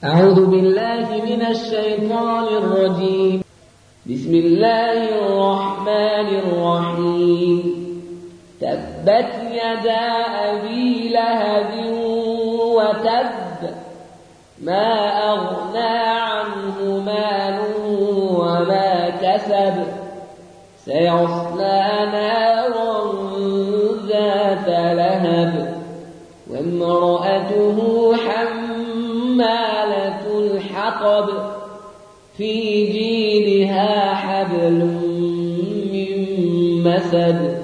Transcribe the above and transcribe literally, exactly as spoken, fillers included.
أعوذ بالله من الشيطان الرجيم. بسم الله الرحمن الرحيم. تبت يدا أبي لهب وتب، ما أغنى عنه ماله وما كسب، سيصلى نارا ذات لهب وامرأته حمالة الحطب، في جيدها حبل من مسد.